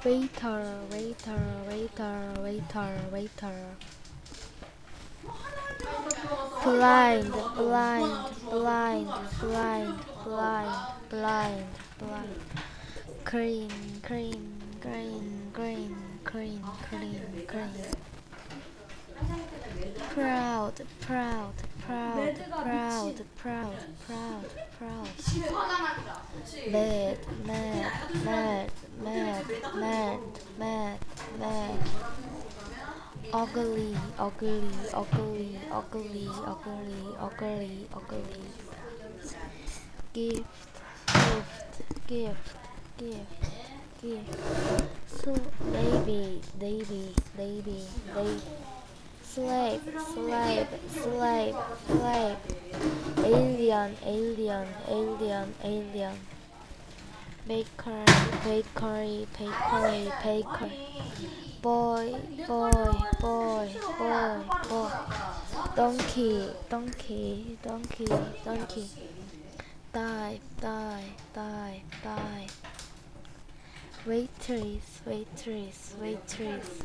waiter, waiter, waiter, waiter, waiter. Blind, blind, blind, blind, blind, blind, blind. Green, green, green, green, green, green, green. Proud, proud, proud, proud, proud, proud, proud. Mad, mad, mad, mad, mad, mad, mad. Ugly, ugly, ugly, ugly, ugly, ugly, ugly. Gift, gift, gift, gift, gift. So, baby, baby, baby, baby. Slave, slave, slave, slave. Alien, alien, alien, alien. Bakery, bakery, bakery, bakery. Boy, boy, boy, boy, boy. Donkey, donkey, donkey, donkey. Die, die, die, die. Waitress, waitress, waitress,